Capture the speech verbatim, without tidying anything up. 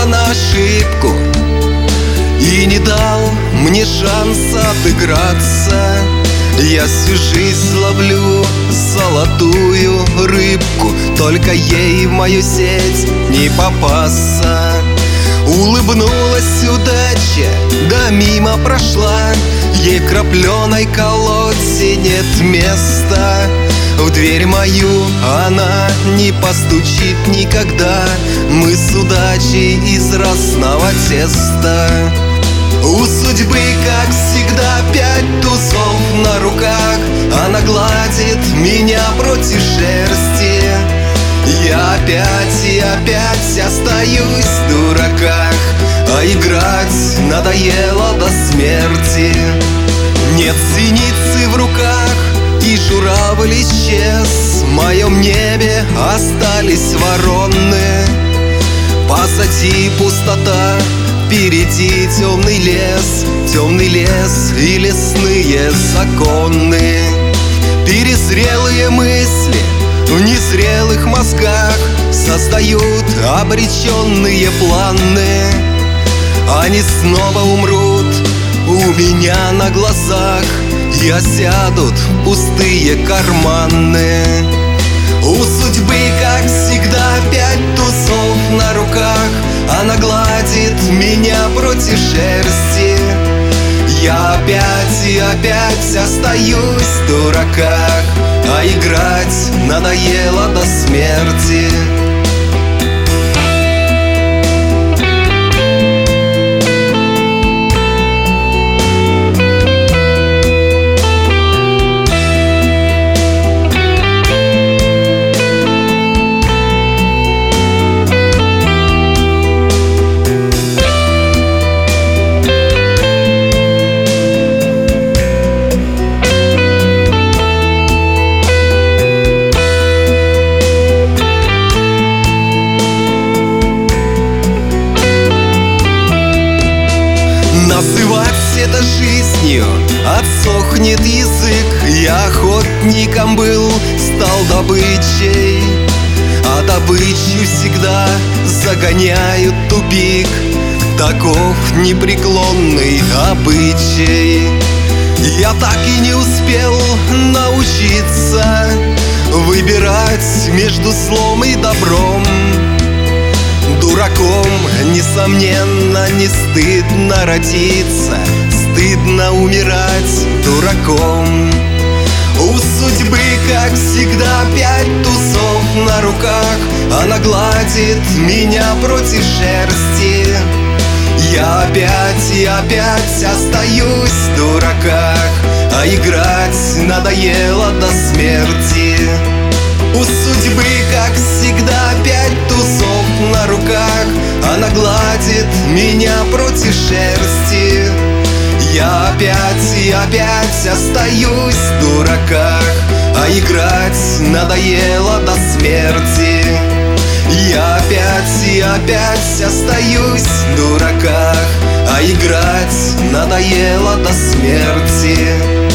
на ошибку и не дал мне шанса отыграться. Я всю жизнь ловлю золотую рыбку, только ей в мою сеть не попасться. Улыбнулась удача, да мимо прошла, ей в крапленой колодце нет места. В дверь мою она не постучит никогда, мы с удачей из разного теста. У судьбы, как всегда, пять тузов на руках, она гладит меня против шерсти. Я опять и опять остаюсь в дураках, а играть надоело до смерти. Нет синицы в руках, и журавль исчез, в моем небе остались вороны. Позади пустота, впереди темный лес, темный лес и лесные законы. Перезрелые мысли в незрелых мозгах создают обреченные планы. Они снова умрут у меня на глазах и осядут в пустые карманы. У судьбы, как всегда, пять тузов на руках, она гладит меня против шерсти. Я опять и опять остаюсь в дураках, а играть надоело до смерти. Называть это жизнью отсохнет язык. Я охотником был, стал добычей, а добычу всегда загоняют в тупик. Таков непреклонный обычай. Я так и не успел научиться выбирать между злом и добром. Дураком, несомненно, не стыдно родиться, стыдно умирать дураком. У судьбы, как всегда, пять тузов на руках, она гладит меня против шерсти. Я опять и опять остаюсь в дураках, а играть надоело до смерти. У судьбы, как всегда, пять тузов на руках, она гладит меня против шерсти. Я опять и опять остаюсь в дураках, а играть надоело до смерти. Я опять и опять остаюсь в дураках, а играть надоело до смерти.